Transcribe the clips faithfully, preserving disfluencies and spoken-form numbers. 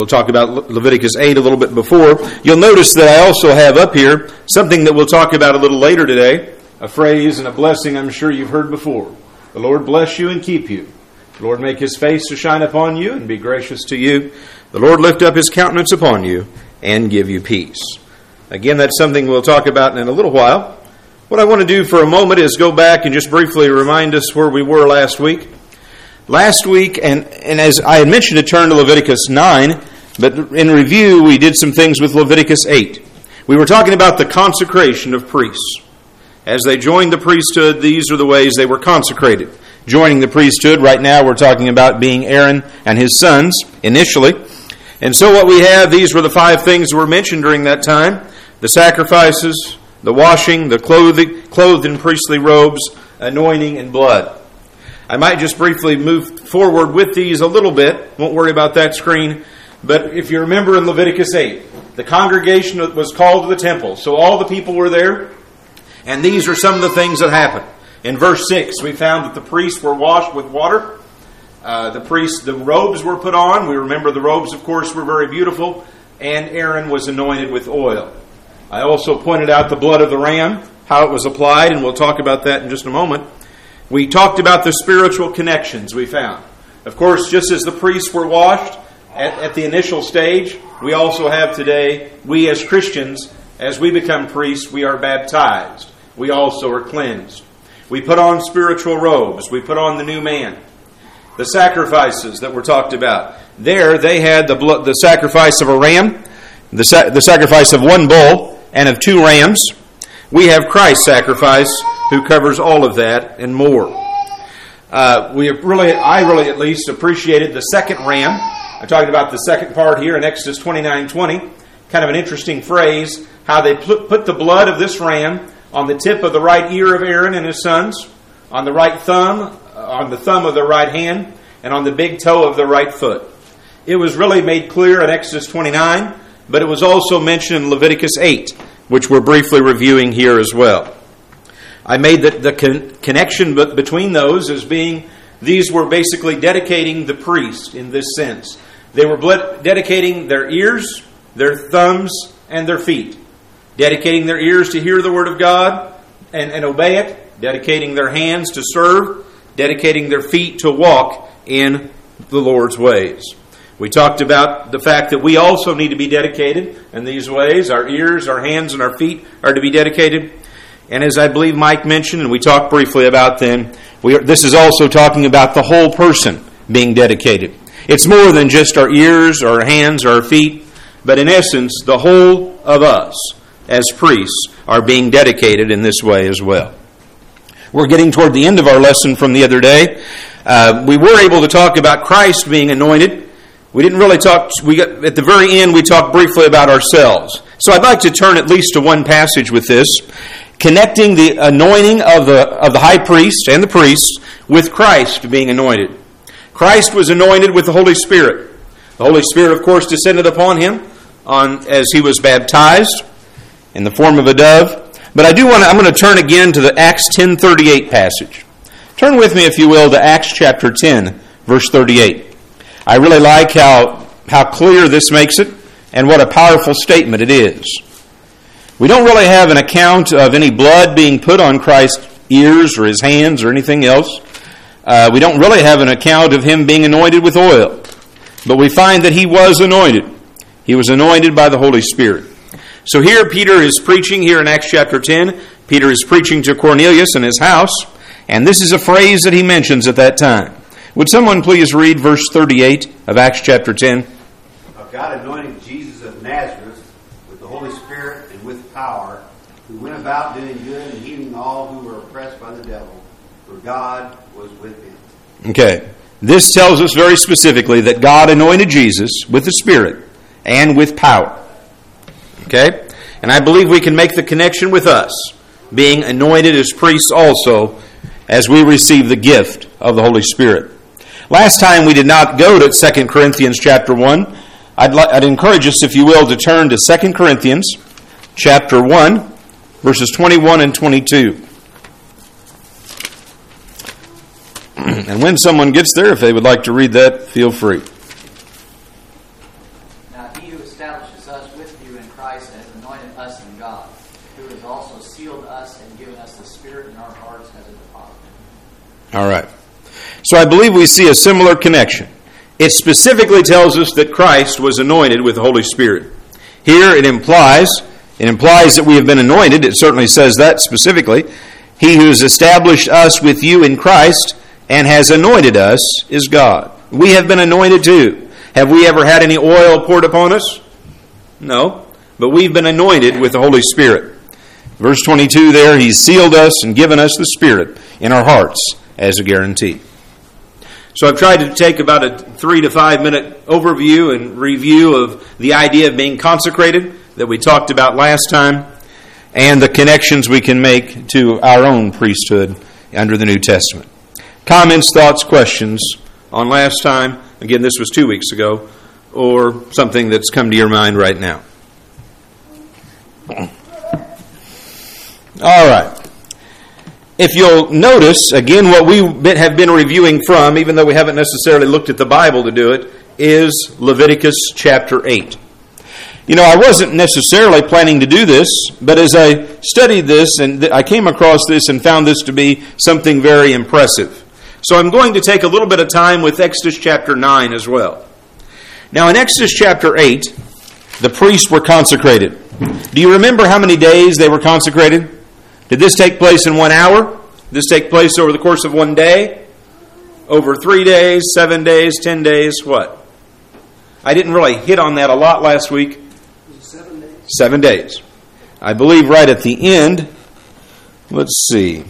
We'll talk about Leviticus eight a little bit before. You'll notice that I also have up here something that we'll talk about a little later today, a phrase and a blessing I'm sure you've heard before. The Lord bless you and keep you. The Lord make His face to shine upon you and be gracious to you. The Lord lift up His countenance upon you and give you peace. Again, that's something we'll talk about in a little while. What I want to do for a moment is go back and just briefly remind us where we were last week. Last week, and, and as I had mentioned to turn to Leviticus nine, but in review, we did some things with Leviticus eight. We were talking about the consecration of priests. As they joined the priesthood, these are the ways they were consecrated. Joining the priesthood, right now we're talking about being Aaron and his sons, initially. And so what we have, these were the five things that were mentioned during that time. The sacrifices, the washing, the clothing, clothed in priestly robes, anointing, and blood. I might just briefly move forward with these a little bit. Won't worry about that screen. But if you remember in Leviticus eight, the congregation was called to the temple. So all the people were there. And these are some of the things that happened. In verse six, we found that the priests were washed with water. Uh, the priests, the robes were put on. We remember the robes, of course, were very beautiful. And Aaron was anointed with oil. I also pointed out the blood of the ram, how it was applied, and we'll talk about that in just a moment. We talked about the spiritual connections we found. Of course, just as the priests were washed at, at the initial stage, we also have today, we as Christians, as we become priests, we are baptized. We also are cleansed. We put on spiritual robes. We put on the new man. The sacrifices that were talked about. There, they had the blood, the sacrifice of a ram, the, sa- the sacrifice of one bull, and of two rams. We have Christ's sacrifice, who covers all of that and more. Uh, we really, I really at least appreciated the second ram. I'm talking about the second part here in Exodus twenty-nine twenty. Kind of an interesting phrase, how they put the blood of this ram on the tip of the right ear of Aaron and his sons, on the right thumb, on the thumb of the right hand, and on the big toe of the right foot. It was really made clear in Exodus twenty-nine, but it was also mentioned in Leviticus eight, which we're briefly reviewing here as well. I made the, the con- connection between those as being, these were basically dedicating the priest in this sense. They were ble- dedicating their ears, their thumbs, and their feet. Dedicating their ears to hear the Word of God and, and obey it. Dedicating their hands to serve. Dedicating their feet to walk in the Lord's ways. We talked about the fact that we also need to be dedicated in these ways. Our ears, our hands, and our feet are to be dedicated. And as I believe Mike mentioned, and we talked briefly about then, we are, this is also talking about the whole person being dedicated. It's more than just our ears, our hands, our feet, but in essence, the whole of us as priests are being dedicated in this way as well. We're getting toward the end of our lesson from the other day. Uh, we were able to talk about Christ being anointed. We didn't really talk, we got, at the very end we talked briefly about ourselves. So I'd like to turn at least to one passage with this, connecting the anointing of the, of the high priest and the priests with Christ being anointed. Christ was anointed with the Holy Spirit. The Holy Spirit, of course, descended upon him on as he was baptized in the form of a dove. But I do want to, I'm going to turn again to the Acts ten thirty-eight passage. Turn with me, if you will, to Acts chapter ten, verse thirty-eight. I really like how, how clear this makes it and what a powerful statement it is. We don't really have an account of any blood being put on Christ's ears or his hands or anything else. Uh, we don't really have an account of him being anointed with oil. But we find that he was anointed. He was anointed by the Holy Spirit. So here Peter is preaching, here in Acts chapter ten. Peter is preaching to Cornelius in his house. And this is a phrase that he mentions at that time. Would someone please read verse thirty-eight of Acts chapter ten? God anointed Jesus of Nazareth with the Holy Spirit and with power, who went about doing good and healing all who were oppressed by the devil, for God was with him. Okay. This tells us very specifically that God anointed Jesus with the Spirit and with power. Okay? And I believe we can make the connection with us, being anointed as priests also, as we receive the gift of the Holy Spirit. Last time we did not go to Second Corinthians chapter one. I'd, li- I'd encourage us, if you will, to turn to Second Corinthians chapter one, verses twenty-one and twenty-two. And when someone gets there, if they would like to read that, feel free. Now he who establishes us with you in Christ has anointed us in God, who has also sealed us and given us the Spirit in our hearts as a deposit. All right. So I believe we see a similar connection. It specifically tells us that Christ was anointed with the Holy Spirit. Here it implies, it implies that we have been anointed. It certainly says that specifically. He who has established us with you in Christ and has anointed us is God. We have been anointed too. Have we ever had any oil poured upon us? No. But we've been anointed with the Holy Spirit. Verse twenty-two there, He's sealed us and given us the Spirit in our hearts as a guarantee. So I've tried to take about a three to five minute overview and review of the idea of being consecrated that we talked about last time and the connections we can make to our own priesthood under the New Testament. Comments, thoughts, questions on last time? Again, this was two weeks ago, or something that's come to your mind right now. All right. If you'll notice, again, what we have been reviewing from, even though we haven't necessarily looked at the Bible to do it, is Leviticus chapter eight. You know, I wasn't necessarily planning to do this, but as I studied this, and I came across this and found this to be something very impressive. So I'm going to take a little bit of time with Exodus chapter nine as well. Now, in Exodus chapter eight, the priests were consecrated. Do you remember how many days they were consecrated? Did this take place in one hour? Did this take place over the course of one day? Over three days, seven days, ten days, what? I didn't really hit on that a lot last week. Seven days. Seven days. I believe right at the end, let's see.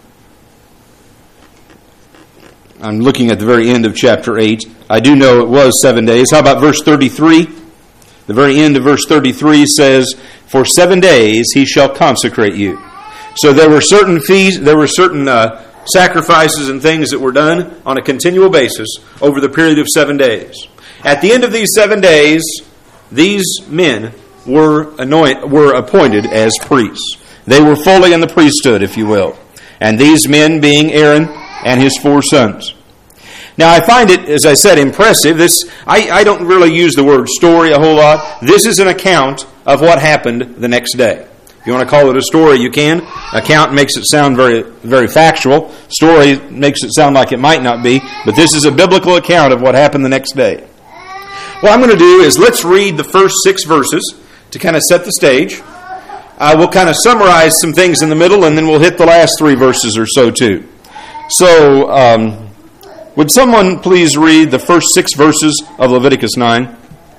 I'm looking at the very end of chapter eight. I do know it was seven days. How about verse thirty-three? The very end of verse thirty-three says, "For seven days he shall consecrate you." So there were certain feasts, there were certain uh, sacrifices and things that were done on a continual basis over the period of seven days. At the end of these seven days, these men were anoint, were appointed as priests. They were fully in the priesthood, if you will. And these men being Aaron and his four sons. Now, I find it, as I said, impressive. This I, I don't really use the word story a whole lot. This is an account of what happened the next day. If you want to call it a story, you can. Account makes it sound very, very factual. Story makes it sound like it might not be. But this is a biblical account of what happened the next day. What I'm going to do is let's read the first six verses to kind of set the stage. Uh, we'll kind of summarize some things in the middle, and then we'll hit the last three verses or so too. So, um, would someone please read the first six verses of Leviticus nine?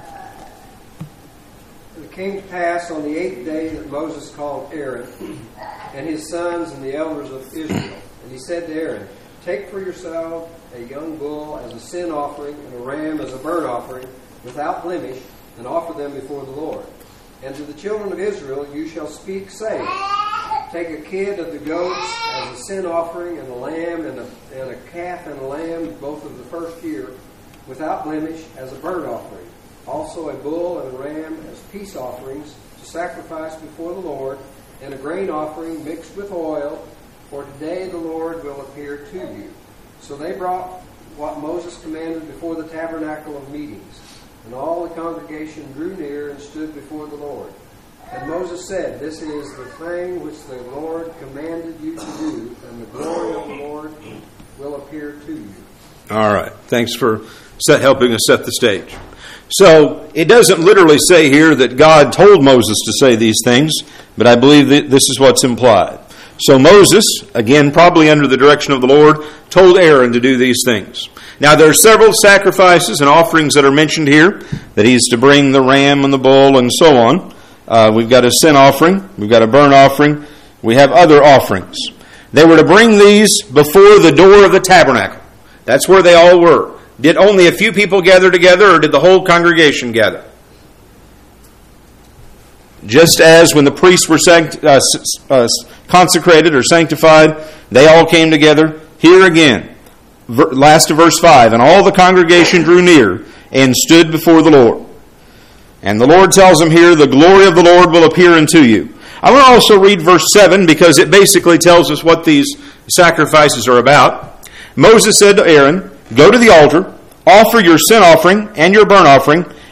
It came to pass on the eighth day that Moses called Aaron and his sons and the elders of Israel. And he said to Aaron, "Take for yourself a young bull as a sin offering and a ram as a burnt offering without blemish, and offer them before the Lord. And to the children of Israel you shall speak, saying, Take a kid of the goats as a sin offering, and a lamb and a, and a calf and a lamb, both of the first year, without blemish, as a burnt offering. Also a bull and a ram as peace offerings to sacrifice before the Lord, and a grain offering mixed with oil, for today the Lord will appear to you." So they brought what Moses commanded before the tabernacle of meetings. And all the congregation drew near and stood before the Lord. And Moses said, "This is the thing which the Lord commanded you to do, and the glory of the Lord will appear to you." All right. Thanks for set, helping us set the stage. So, it doesn't literally say here that God told Moses to say these things, but I believe that this is what's implied. So Moses, again, probably under the direction of the Lord, told Aaron to do these things. Now, there are several sacrifices and offerings that are mentioned here, that he's to bring the ram and the bull and so on. Uh, we've got a sin offering. We've got a burnt offering. We have other offerings. They were to bring these before the door of the tabernacle. That's where they all were. Did only a few people gather together, or did the whole congregation gather? Just as when the priests were sanct- uh, uh, consecrated or sanctified, they all came together. Here again, ver- last of verse five, "And all the congregation drew near and stood before the Lord." And the Lord tells them here, "The glory of the Lord will appear unto you." I want to also read verse seven, because it basically tells us what these sacrifices are about. Moses said to Aaron, "Go to the altar, offer your sin offering and your burnt offering,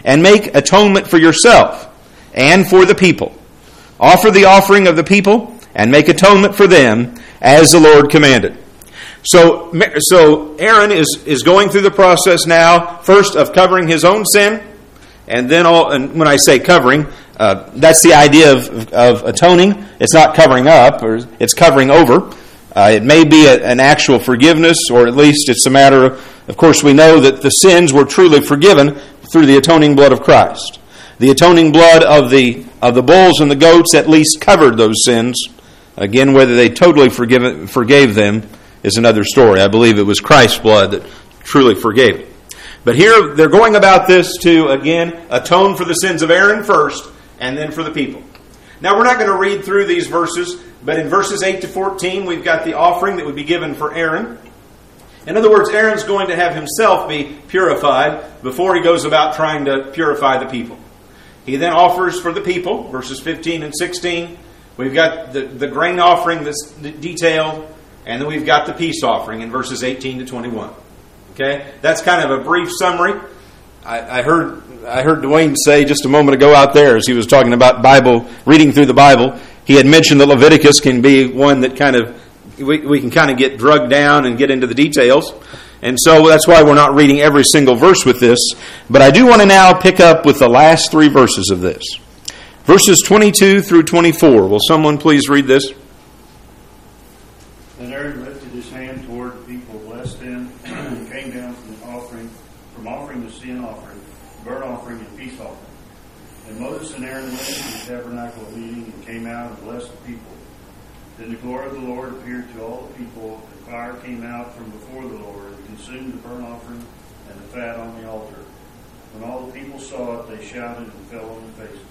and make atonement for yourself and for the people. Offer the offering of the people and make atonement for them as the Lord commanded. So, so Aaron is, is going through the process now, first of covering his own sin, and then all, and when I say covering, uh, that's the idea of, of atoning. It's not covering up, or it's covering over. Uh, it may be a, an actual forgiveness, or at least it's a matter of, of course, we know that the sins were truly forgiven through the atoning blood of Christ. The atoning blood of the of the bulls and the goats at least covered those sins. Again, whether they totally forgive, forgave them is another story. I believe it was Christ's blood that truly forgave it. But here they're going about this to, again, atone for the sins of Aaron first, and then for the people. Now, we're not going to read through these verses, but in verses eight to fourteen, we've got the offering that would be given for Aaron. In other words, Aaron's going to have himself be purified before he goes about trying to purify the people. He then offers for the people, verses fifteen and sixteen. We've got the, the grain offering that's detailed, and then we've got the peace offering in verses eighteen to twenty-one. Okay? That's kind of a brief summary. I, I heard I heard Dwayne say just a moment ago out there as he was talking about Bible, reading through the Bible, he had mentioned that Leviticus can be one that kind of, we, we can kind of get drugged down and get into the details. And so that's why we're not reading every single verse with this. But I do want to now pick up with the last three verses of this. Verses twenty-two through twenty-four. Will someone please read this? And Aaron lifted his hand toward the people, blessed them, and came down from the offering, from offering the sin offering, burnt offering, and peace offering. And Moses and Aaron went into the tabernacle of meeting and came out and blessed the people. Then the glory of the Lord appeared to all the people. The fire came out from before the Lord and consumed the burnt offering and the fat on the altar. When all the people saw it, they shouted and fell on their faces.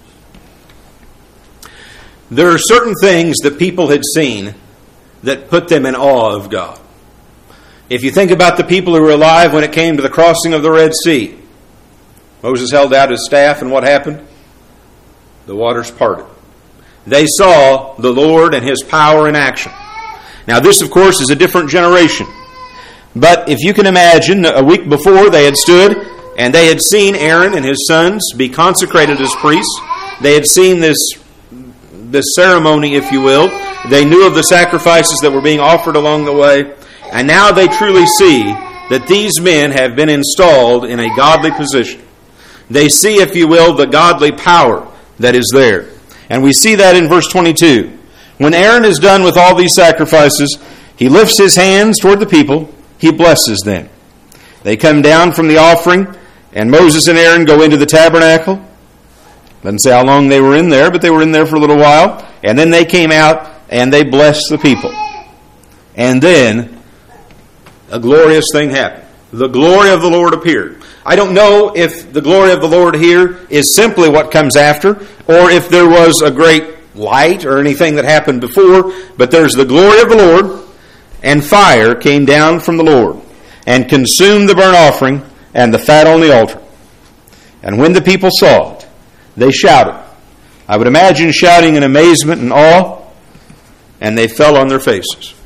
There are certain things that people had seen that put them in awe of God. If you think about the people who were alive when it came to the crossing of the Red Sea, Moses held out his staff, and what happened? The waters parted. They saw the Lord and His power in action. Now this, of course, is a different generation. But if you can imagine, a week before they had stood and they had seen Aaron and his sons be consecrated as priests. They had seen this, this ceremony, if you will. They knew of the sacrifices that were being offered along the way. And now they truly see that these men have been installed in a godly position. They see, if you will, the godly power that is there. And we see that in verse twenty-two. When Aaron is done with all these sacrifices, he lifts his hands toward the people. He blesses them. They come down from the offering, and Moses and Aaron go into the tabernacle. Doesn't say how long they were in there, but they were in there for a little while. And then they came out, and they blessed the people. And then a glorious thing happened. The glory of the Lord appeared. I don't know if the glory of the Lord here is simply what comes after, or if there was a great light or anything that happened before, but there's the glory of the Lord, and fire came down from the Lord and consumed the burnt offering and the fat on the altar. And when the people saw it, they shouted. I would imagine shouting in amazement and awe, and they fell on their faces.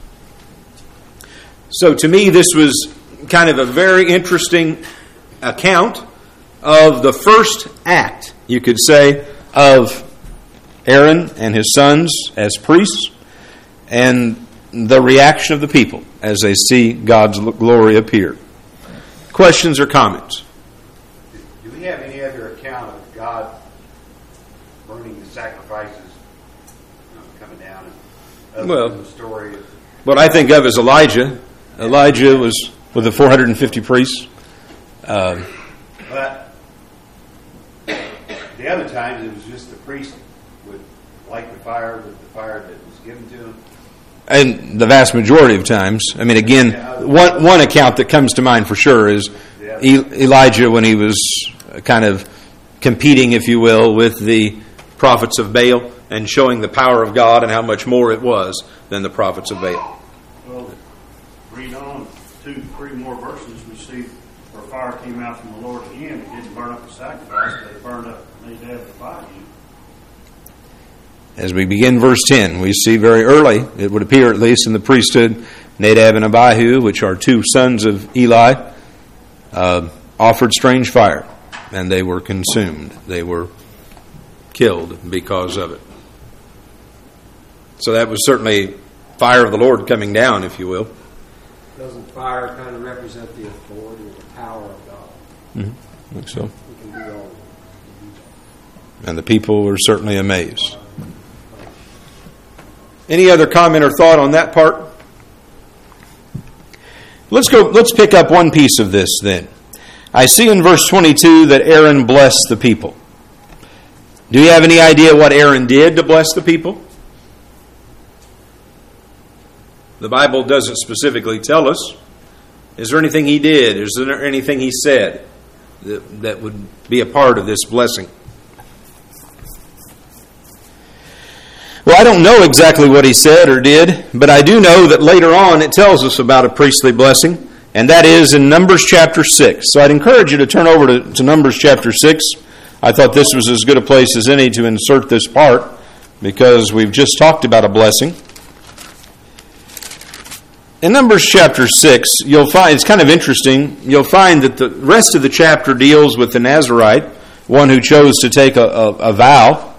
So to me, this was kind of a very interesting account of the first act, you could say, of Aaron and his sons as priests, and the reaction of the people as they see God's glory appear. Questions or comments? Do we have any other account of God burning the sacrifices, you know, coming down? And other Well, than the story of, what I think of is Elijah. Elijah was with the four hundred fifty priests. Um, but the other times it was just the priest would light the fire with the fire that was given to him. And the vast majority of times, I mean, again, one one account that comes to mind for sure is E- Elijah when he was kind of competing, if you will, with the prophets of Baal and showing the power of God and how much more it was than the prophets of Baal. Well, read on two, three more verses, we see where fire came out from the Lord again. It didn't burn up the sacrifice, but it burned up Nadab and Abihu. As we begin verse ten, we see very early, it would appear at least in the priesthood, Nadab and Abihu, which are two sons of Eli, uh, offered strange fire. and they were consumed. They were killed because of it. So that was certainly fire of the Lord coming down, if you will. Doesn't fire kind of represent the authority or the power of God? Mm-hmm. I think so. We can do all. And the people were certainly amazed. Any other comment or thought on that part? Let's go. Let's pick up one piece of this then. I see in verse twenty-two that Aaron blessed the people. Do you have any idea what Aaron did to bless the people? The Bible doesn't specifically tell us. Is there anything he did? Is there anything he said that, that would be a part of this blessing? Well, I don't know exactly what he said or did, but I do know that later on it tells us about a priestly blessing, and that is in Numbers chapter six. So I'd encourage you to turn over to, to Numbers chapter six. I thought this was as good a place as any to insert this part, because we've just talked about a blessing. In Numbers chapter six, you'll find, it's kind of interesting, you'll find that the rest of the chapter deals with the Nazirite, one who chose to take a, a, a vow.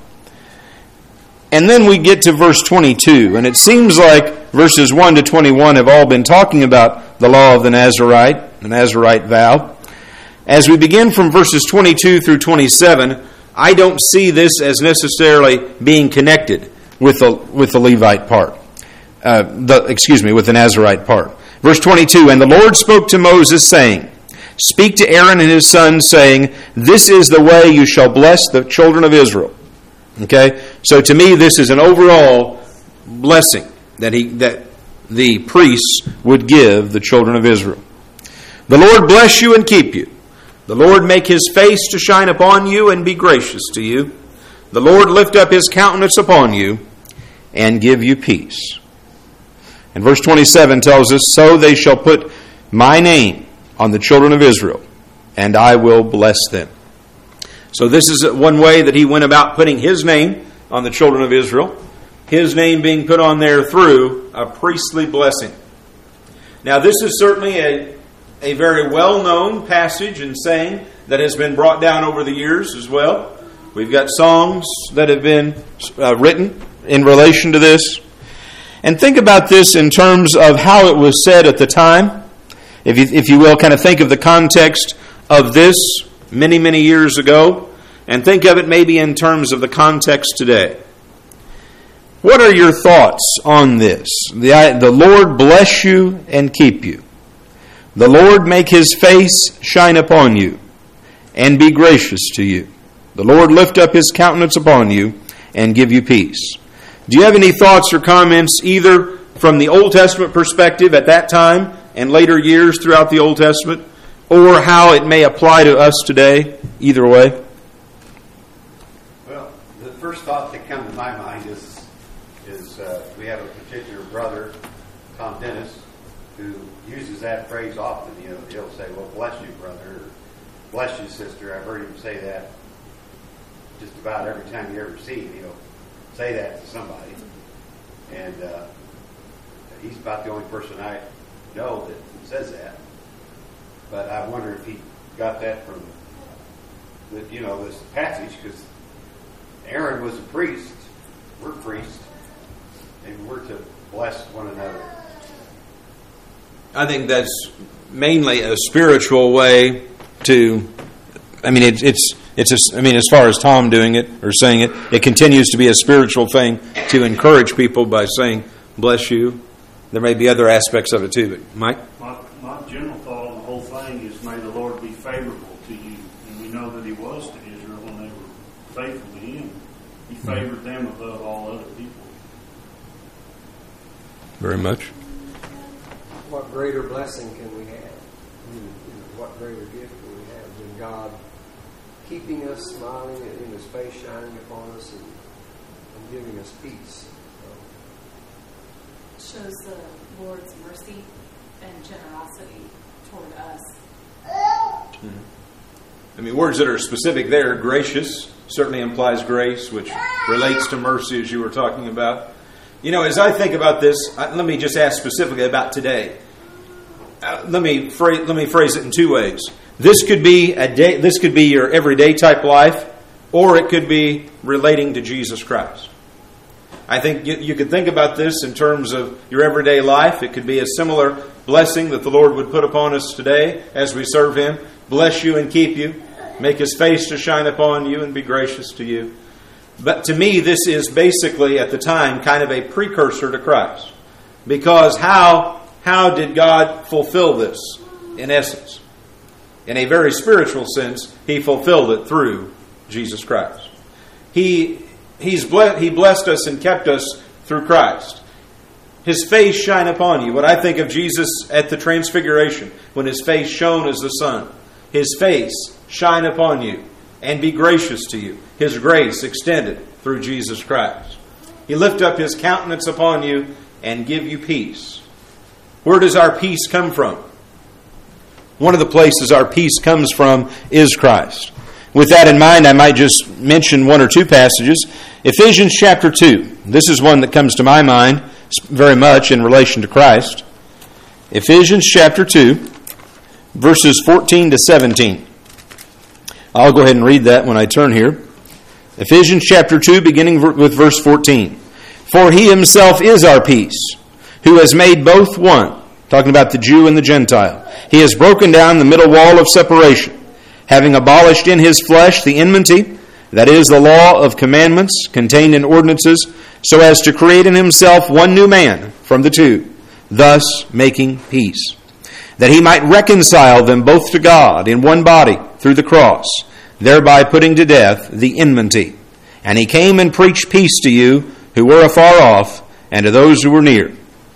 And then we get to verse twenty-two, and it seems like verses one to twenty-one have all been talking about the law of the Nazirite, the Nazirite vow. As we begin from verses twenty-two through twenty-seven, I don't see this as necessarily being connected with the with the Levite part. Uh, the excuse me, with the Nazirite part. Verse twenty-two, and the Lord spoke to Moses, saying, Speak to Aaron and his sons, saying, This is the way you shall bless the children of Israel. Okay? So to me, this is an overall blessing that he that the priests would give the children of Israel. The Lord bless you and keep you. The Lord make his face to shine upon you and be gracious to you. The Lord lift up his countenance upon you and give you peace. And verse twenty-seven tells us, So they shall put my name on the children of Israel, and I will bless them. So this is one way that he went about putting his name on the children of Israel, his name being put on there through a priestly blessing. Now this is certainly a, a very well-known passage and saying that has been brought down over the years as well. We've got songs that have been uh, written in relation to this. And think about this in terms of how it was said at the time. If you, if you will, kind of think of the context of this many, many years ago, and think of it maybe in terms of the context today. What are your thoughts on this? The, the Lord bless you and keep you. The Lord make his face shine upon you and be gracious to you. The Lord lift up his countenance upon you and give you peace. Do you have any thoughts or comments either from the Old Testament perspective at that time and later years throughout the Old Testament, or how it may apply to us today? Either way. Well, the first thought that comes to my mind is is uh, we have a particular brother, Tom Dennis, who uses that phrase often. You know, he'll say, "Well, bless you, brother," or "Bless you, sister." I've heard him say that just about every time you ever see him. He'll say that to somebody, and uh, he's about the only person I know that says that. But I wonder if he got that from the, you know, this passage, because Aaron was a priest. We're priests, and we're to bless one another. I think that's mainly a spiritual way to. I mean, it, it's it's. A, I mean, as far as Tom doing it or saying it, it continues to be a spiritual thing to encourage people by saying "bless you." There may be other aspects of it too, but Mike. My, my general thought on the whole thing is, may the Lord be favorable to you, and we know that He was to Israel when they were faithful to Him. He favored them above all other people. Very much. What greater blessing can we have? What greater gift can we have than God keeping us, smiling, and His face shining upon us, and, and giving us peace? Shows the Lord's mercy and generosity toward us. Mm-hmm. I mean, words that are specific there, gracious, certainly implies grace, which relates to mercy, as you were talking about. You know, as I think about this, let me just ask specifically about today. Uh, let me phrase, let me phrase it in two ways. This could be a day, this could be your everyday type life, or it could be relating to Jesus Christ. I think you, you could think about this in terms of your everyday life. It could be a similar blessing that the Lord would put upon us today as we serve Him. Bless you and keep you. Make His face to shine upon you and be gracious to you. But to me, this is basically, at the time, kind of a precursor to Christ. Because how, how did God fulfill this, in essence? In a very spiritual sense, He fulfilled it through Jesus Christ. He, he's ble- he blessed us and kept us through Christ. His face shine upon you. What I think of Jesus at the Transfiguration, when His face shone as the sun. His face shine upon you and be gracious to you. His grace extended through Jesus Christ. He lift up His countenance upon you and give you peace. Where does our peace come from? One of the places our peace comes from is Christ. With that in mind, I might just mention one or two passages. Ephesians chapter two. This is one that comes to my mind very much in relation to Christ. Ephesians chapter two, verses fourteen to seventeen. I'll go ahead and read that when I turn here. Ephesians chapter two, beginning with verse fourteen. For He Himself is our peace, who has made both one. Talking about the Jew and the Gentile. He has broken down the middle wall of separation, having abolished in His flesh the enmity, that is, the law of commandments contained in ordinances, so as to create in Himself one new man from the two, thus making peace, that He might reconcile them both to God in one body through the cross, thereby putting to death the enmity. And He came and preached peace to you who were afar off, and to those who were near.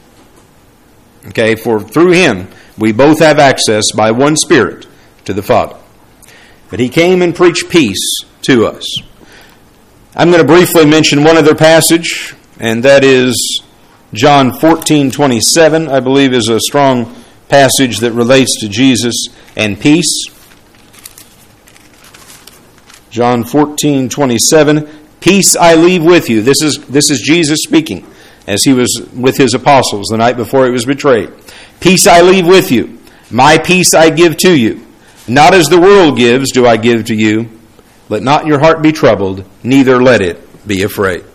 Okay, for through Him we both have access by one Spirit to the Father. But He came and preached peace to us. I'm going to briefly mention one other passage, and that is John fourteen twenty-seven, I believe is a strong passage that relates to Jesus and peace. John fourteen twenty-seven, peace I leave with you. This is this is Jesus speaking as He was with His apostles the night before He was betrayed. Peace I leave with you. My peace I give to you. Not as the world gives do I give to you. Let not your heart be troubled, neither let it be afraid.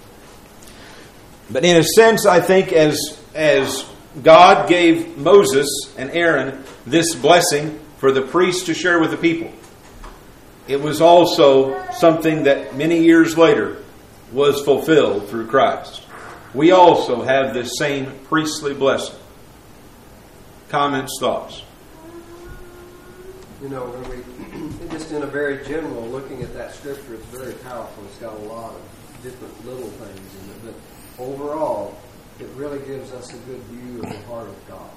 But in a sense, I think as, as God gave Moses and Aaron this blessing for the priests to share with the people, it was also something that many years later was fulfilled through Christ. We also have this same priestly blessing. Comments, thoughts? You know, when we, just in a very general, looking at that scripture, it's very powerful. It's got a lot of different little things in it. But overall, it really gives us a good view of the heart of God.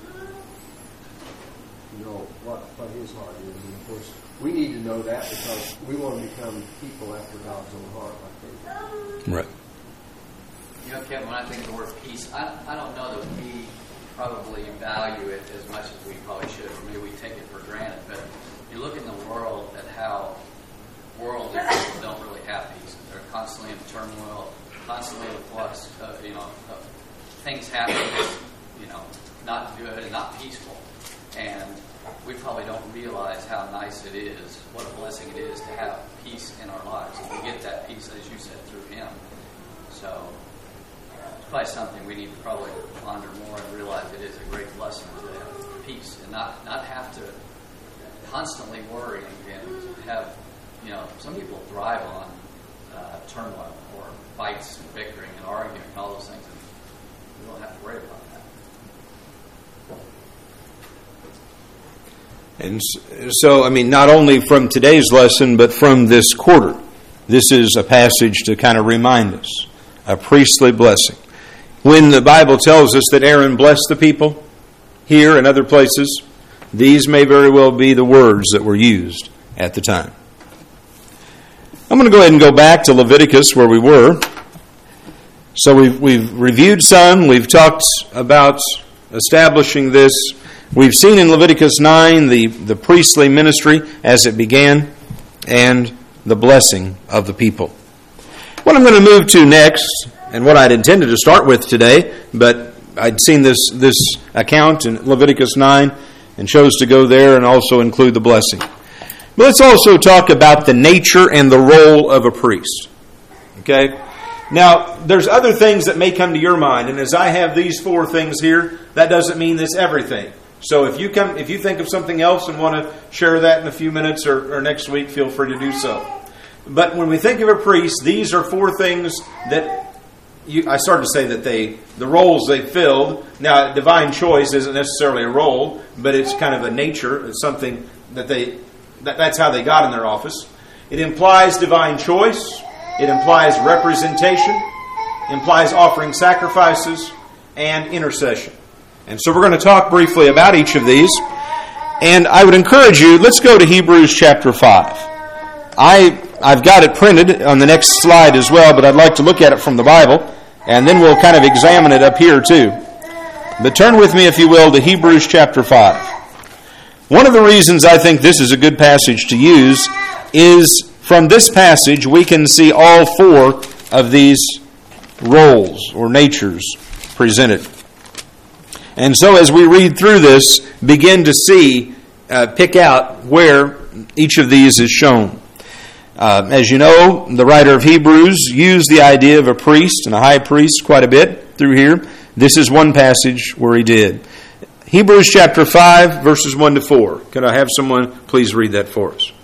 You know, what, what His heart is. And of course, we need to know that because we want to become people after God's own heart, I think. Right. You know, Kevin, when I think of the word peace, I, I don't know that we probably value it as much as we probably should, or maybe we take it for granted. But you look in the world at how worldly people don't really have peace. They're constantly in turmoil, constantly in flux. Of, you know, of things happen, you know, not good and not peaceful. And we probably don't realize how nice it is, what a blessing it is to have peace in our lives. And we get that peace, as you said, through Him. So it's probably something we need to probably ponder more and realize it is a great blessing to have peace and not, not have to constantly worry and have, you know, some people thrive on uh, turmoil or fights and bickering and arguing and all those things, and we don't have to worry about that. And so, I mean, not only from today's lesson, but from this quarter, this is a passage to kind of remind us, a priestly blessing. When the Bible tells us that Aaron blessed the people here and other places, these may very well be the words that were used at the time. I'm going to go ahead and go back to Leviticus where we were. So we've, we've reviewed some, we've talked about establishing this. We've seen in Leviticus nine the, the priestly ministry as it began and the blessing of the people. What I'm going to move to next, and what I'd intended to start with today, but I'd seen this, this account in Leviticus nine, and chose to go there and also include the blessing. But let's also talk about the nature and the role of a priest. Okay? Now, there's other things that may come to your mind, and as I have these four things here, that doesn't mean this everything. So if you come, if you think of something else and want to share that in a few minutes or, or next week, feel free to do so. But when we think of a priest, these are four things that you, I started to say that they, the roles they filled. Now, divine choice isn't necessarily a role, but it's kind of a nature. It's something that they, that, that's how they got in their office. It implies divine choice. It implies representation. It implies offering sacrifices and intercession. And so we're going to talk briefly about each of these. And I would encourage you, let's go to Hebrews chapter five. I, I've got it printed on the next slide as well, but I'd like to look at it from the Bible, and then we'll kind of examine it up here too. But turn with me, if you will, to Hebrews chapter five. One of the reasons I think this is a good passage to use is from this passage we can see all four of these roles or natures presented. And so as we read through this, begin to see, uh, pick out where each of these is shown. Uh, as you know, the writer of Hebrews used the idea of a priest and a high priest quite a bit through here. This is one passage where he did. Hebrews chapter five, verses one to four. Could I have someone please read that for us?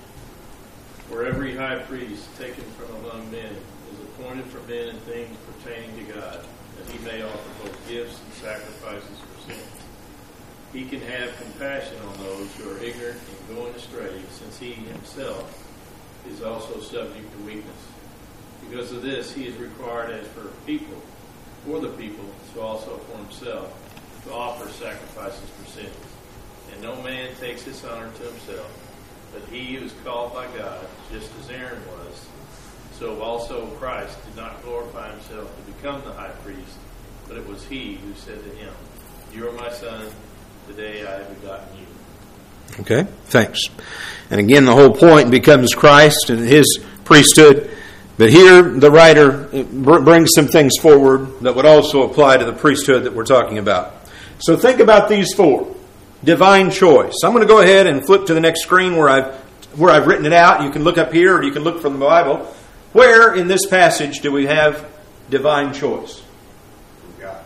For every high priest taken from among men is appointed for men and things pertaining to God, that he may offer both gifts and sacrifices for sin. He can have compassion on those who are ignorant and going astray, since he himself is also subject to weakness. Because of this, he is required as for people, for the people, so also for himself, to offer sacrifices for sins. And no man takes this honor to himself, but he who is called by God, just as Aaron was, so also Christ did not glorify himself to become the high priest, but it was he who said to him, "You are my son, today I have begotten you." Okay, thanks. And again, the whole point becomes Christ and his priesthood. But here, the writer brings some things forward that would also apply to the priesthood that we're talking about. So think about these four. Divine choice. I'm going to go ahead and flip to the next screen where I've where I've written it out. You can look up here or you can look from the Bible. Where in this passage do we have divine choice? God.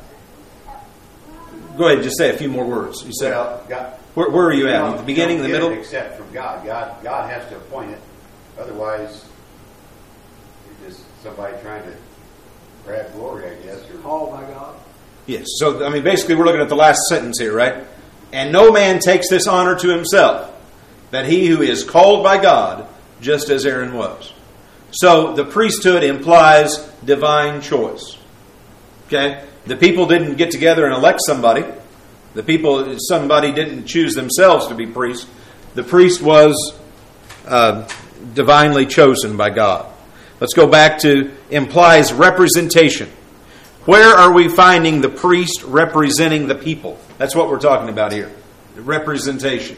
Go ahead, just say a few more words. You said, Well, God. where, where are you at? You At the beginning, don't the get middle? it except from God. God, God has to appoint it. Otherwise, you're just somebody trying to grab glory, I guess. Or Called by God. Yes. So, I mean, basically we're looking at the last sentence here, right? And no man takes this honor to himself, that he who is called by God, just as Aaron was. So, the priesthood implies divine choice. Okay? The people didn't get together and elect somebody. The people, somebody didn't choose themselves to be priests. The priest was uh, divinely chosen by God. Let's go back to implies representation. Where are we finding the priest representing the people? That's what we're talking about here. The representation.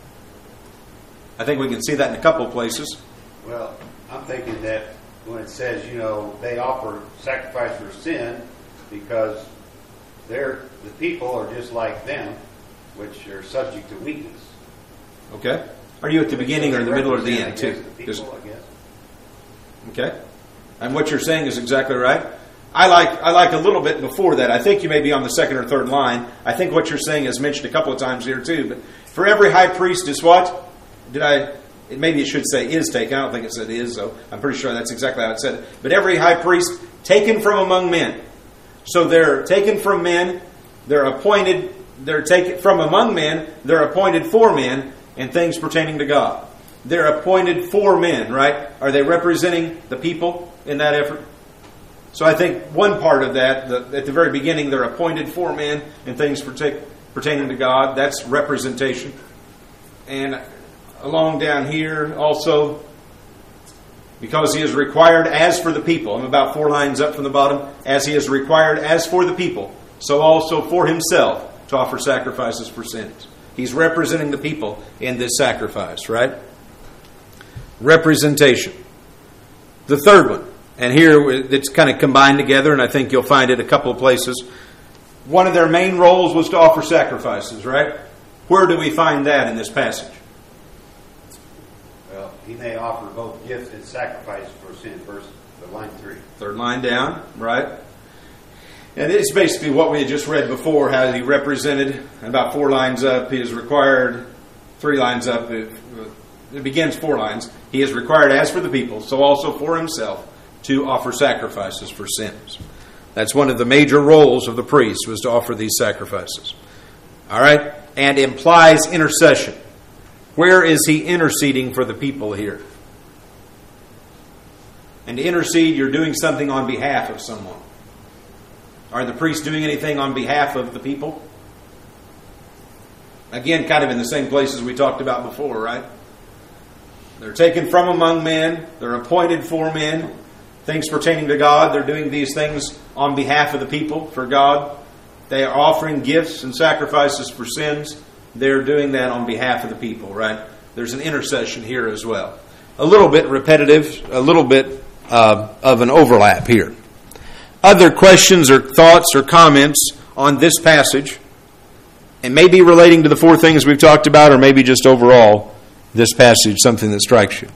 I think we can see that in a couple of places. Well, I'm thinking that when it says, you know, they offer sacrifice for sin because they're the people are just like them, which are subject to weakness. Okay. Are you at the beginning or the middle or the end too? The people, Just- I guess. Okay. And what you're saying is exactly right. I like I like a little bit before that. I think you may be on the second or third line. I think what you're saying is mentioned a couple of times here too. But for every high priest is what? Did I? Maybe it should say is taken. I don't think it said is, so I'm pretty sure that's exactly how it said it. But every high priest taken from among men. So they're taken from men. They're appointed. They're taken from among men. They're appointed for men and things pertaining to God. They're appointed for men, right? Are they representing the people in that effort? So I think one part of that, the, at the very beginning, they're appointed for men and things pertaining to God. That's representation. And along down here also, because he is required as for the people. I'm about four lines up from the bottom. As he is required as for the people, so also for himself to offer sacrifices for sins. He's representing the people in this sacrifice, right? Representation. The third one. And here it's kind of combined together, and I think you'll find it a couple of places. One of their main roles was to offer sacrifices, right? Where do we find that in this passage? Well, he may offer both gifts and sacrifice for sin. Verse the line three. Third line down, right? And it's basically what we had just read before, how he represented, about four lines up, he is required, three lines up, it, it begins four lines, he is required as for the people, so also for himself, to offer sacrifices for sins. That's one of the major roles of the priest, was to offer these sacrifices. All right? And implies intercession. Where is he interceding for the people here? And to intercede, you're doing something on behalf of someone. Are the priests doing anything on behalf of the people? Again, kind of in the same places we talked about before, right? They're taken from among men. They're appointed for men. Things pertaining to God. They're doing these things on behalf of the people, for God. They are offering gifts and sacrifices for sins. They're doing that on behalf of the people, right? There's an intercession here as well. A little bit repetitive, a little bit uh, of an overlap here. Other questions or thoughts or comments on this passage, and maybe relating to the four things we've talked about, or maybe just overall this passage, something that strikes you.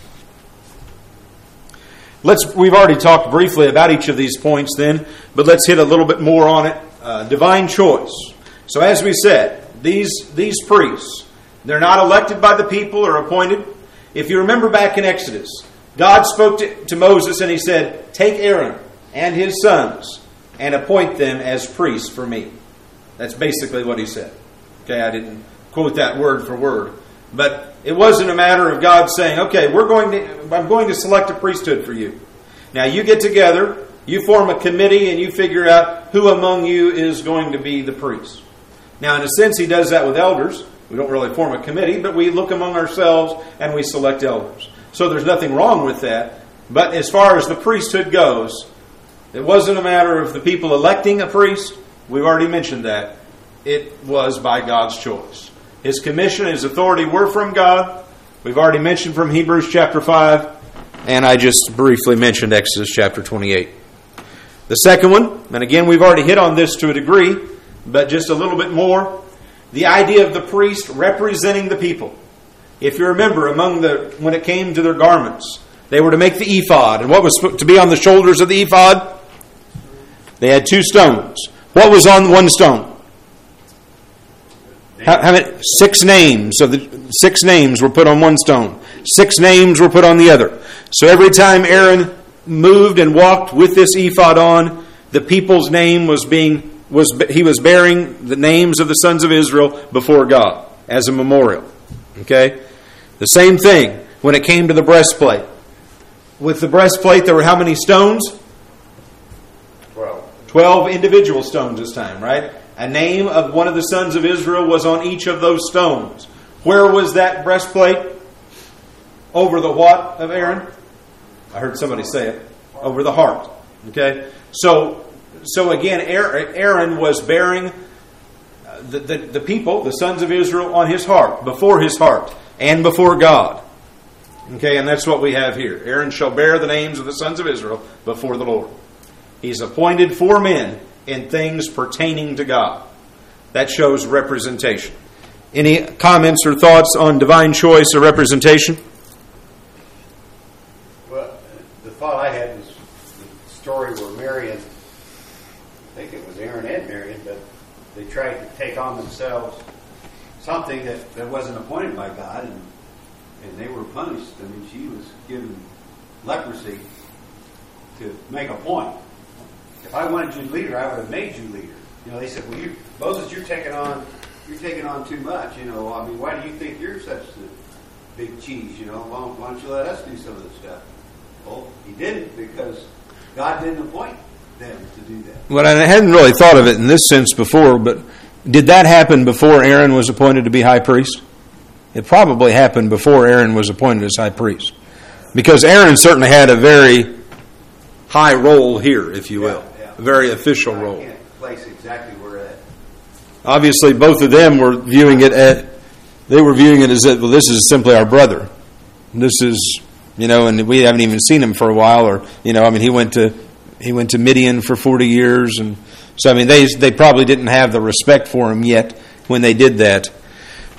Let's. We've already talked briefly about each of these points then, but let's hit a little bit more on it. Uh, divine choice. So as we said, these these priests, they're not elected by the people or appointed. If you remember back in Exodus, God spoke to, to Moses and he said, take Aaron and his sons and appoint them as priests for me. That's basically what he said. Okay, I didn't quote that word for word. But it wasn't a matter of God saying, okay, we're going to, I'm going to select a priesthood for you. Now you get together, you form a committee, and you figure out who among you is going to be the priest. Now in a sense he does that with elders. We don't really form a committee, but we look among ourselves and we select elders. So there's nothing wrong with that. But as far as the priesthood goes, it wasn't a matter of the people electing a priest. We've already mentioned that. It was by God's choice. His commission and his authority were from God. We've already mentioned from Hebrews chapter five. And I just briefly mentioned Exodus chapter twenty-eight. The second one, and again we've already hit on this to a degree, but just a little bit more. The idea of the priest representing the people. If you remember, among the when it came to their garments, they were to make the ephod. And what was to be on the shoulders of the ephod? They had two stones. What was on one stone? How, how many? Six names. So the six names were put on one stone. Six names were put on the other. So every time Aaron moved and walked with this ephod on, the people's name was being was he was bearing the names of the sons of Israel before God as a memorial. Okay? The same thing when it came to the breastplate. With the breastplate, there were how many stones? Twelve. Twelve individual stones this time, right? A name of one of the sons of Israel was on each of those stones. Where was that breastplate? Over the what of Aaron? I heard somebody say it. Over the heart. Okay? So, so again, Aaron was bearing the, the, the people, the sons of Israel, on his heart, before his heart, and before God. Okay, and that's what we have here. Aaron shall bear the names of the sons of Israel before the Lord. He's appointed for men in things pertaining to God. That shows representation. Any comments or thoughts on divine choice or representation? Well, the thought I had was the story where Miriam, I think it was Aaron and Miriam, but they tried to take on themselves something that, that wasn't appointed by God, and and they were punished. I mean, she was given leprosy to make a point. If I wanted you leader, I would have made you leader. You know, they said, well, you, Moses, you're taking on, you're taking on too much. You know, I mean, why do you think you're such a big cheese? You know, why, why don't you let us do some of this stuff? Well, he didn't, because God didn't appoint them to do that. Well, I hadn't really thought of it in this sense before, but did that happen before Aaron was appointed to be high priest? It probably happened before Aaron was appointed as high priest. Because Aaron certainly had a very high role here, if you will. Yeah, yeah. A very official role. I can't place exactly where that. Obviously, both of them were viewing it at, they were viewing it as that, well, this is simply our brother. This is, you know, and we haven't even seen him for a while, or, you know, I mean, he went to, he went to Midian for forty years, and so, I mean, they, they probably didn't have the respect for him yet when they did that.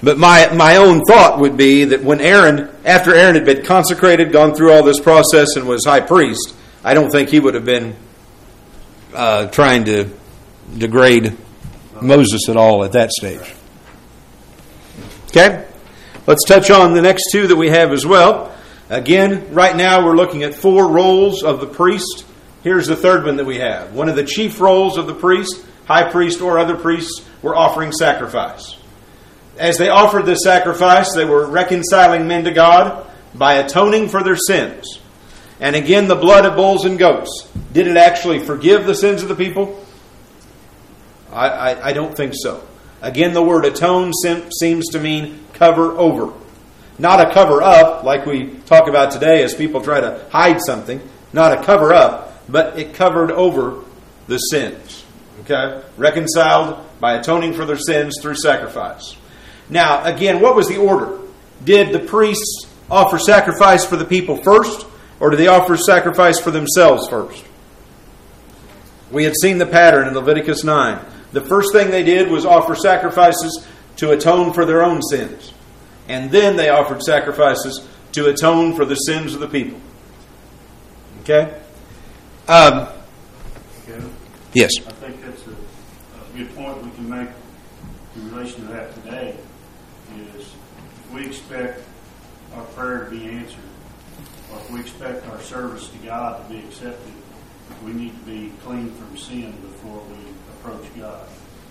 But my, my own thought would be that when Aaron, after Aaron had been consecrated, gone through all this process and was high priest, I don't think he would have been uh, trying to degrade Moses at all at that stage. Okay? Let's touch on the next two that we have as well. Again, right now we're looking at four roles of the priest. Here's the third one that we have. One of the chief roles of the priest, high priest or other priests, were offering sacrifice. As they offered this sacrifice, they were reconciling men to God by atoning for their sins. And again, the blood of bulls and goats, did it actually forgive the sins of the people? I, I, I don't think so. Again, the word atone seems to mean cover over. Not a cover up, like we talk about today as people try to hide something. Not a cover up, but it covered over the sins. Okay? Reconciled by atoning for their sins through sacrifice. Now, again, what was the order? Did the priests offer sacrifice for the people first, or did they offer sacrifice for themselves first? We had seen the pattern in Leviticus nine. The first thing they did was offer sacrifices to atone for their own sins. And then they offered sacrifices to atone for the sins of the people. Okay? Um, Kevin? Yes. I think that's a, a good point we can make in relation to that today. Is if we expect our prayer to be answered, or if we expect our service to God to be accepted, we need to be clean from sin before we approach God.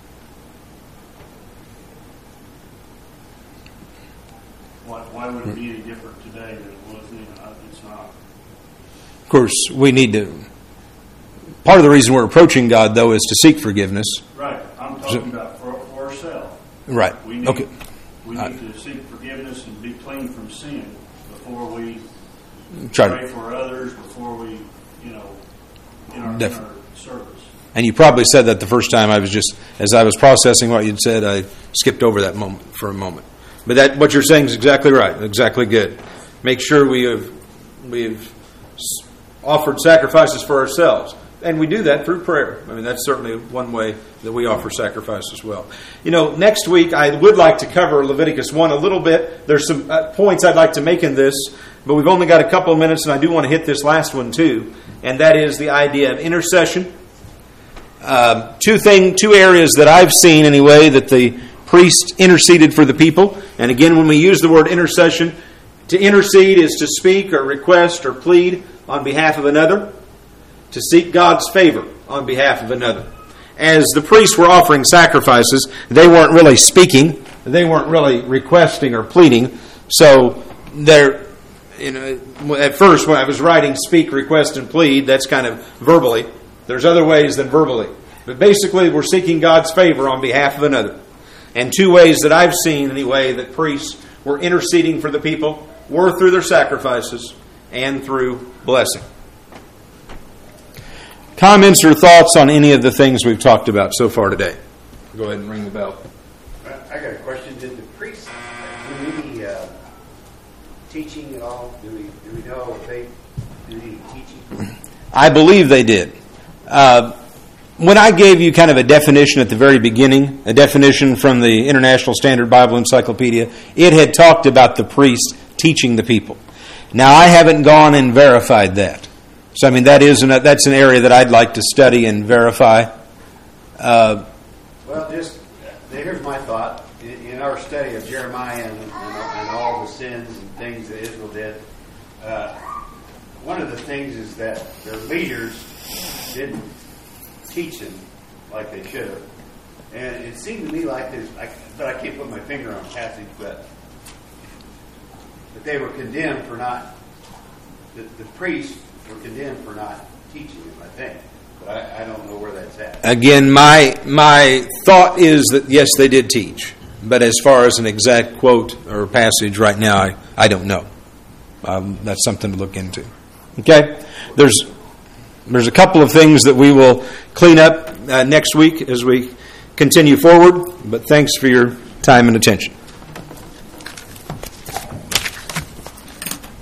Why, why would it be any different today than it was then? It's not. Of course, we need to... Part of the reason we're approaching God, though, is to seek forgiveness. Right. I'm talking about for, for ourselves. Right. We need, Okay. We Uh, need to seek forgiveness and be clean from sin before we Try pray to, for others, before we, you know, in our, in Def- our service. and you probably said that the first time. I was just, as I was processing what you'd said, I skipped over that moment for a moment. But that what you're saying is exactly right, exactly good. Make sure we have we've offered sacrifices for ourselves. And we do that through prayer. I mean, that's certainly one way that we offer sacrifice as well. You know, next week I would like to cover Leviticus one a little bit. There's some uh, points I'd like to make in this, but we've only got a couple of minutes, and I do want to hit this last one too, and that is the idea of intercession. Uh, two thing, two areas that I've seen anyway that the priest interceded for the people. And again, when we use the word intercession, to intercede is to speak or request or plead on behalf of another, to seek God's favor on behalf of another. As the priests were offering sacrifices, they weren't really speaking, they weren't really requesting or pleading. So they're, you know, at first when I was writing speak, request, and plead, that's kind of verbally. There's other ways than verbally. But basically we're seeking God's favor on behalf of another. And two ways that I've seen, anyway, that priests were interceding for the people were through their sacrifices and through blessing. Comments or thoughts on any of the things we've talked about so far today? Go ahead and ring the bell. I got a question. Did the priests do any uh, teaching at all? Do we do we know if they do any teaching? I believe they did. Uh, when I gave you kind of a definition at the very beginning, a definition from the International Standard Bible Encyclopedia, it had talked about the priest teaching the people. Now, I haven't gone and verified that. So, I mean, that is an, that's an area that I'd like to study and verify. Uh, Well, just here's my thought. In, in our study of Jeremiah and, and, and all the sins and things that Israel did, uh, one of the things is that their leaders didn't teach them like they should have. And it seemed to me like there's, I, but I can't put my finger on the passage, but that they were condemned for not, the, the priests were condemned for not teaching them, I think. But I, I don't know where that's at. Again, my my thought is that, yes, they did teach. But as far as an exact quote or passage right now, I, I don't know. Um, that's something to look into. Okay? There's there's a couple of things that we will clean up uh, next week as we continue forward. But thanks for your time and attention.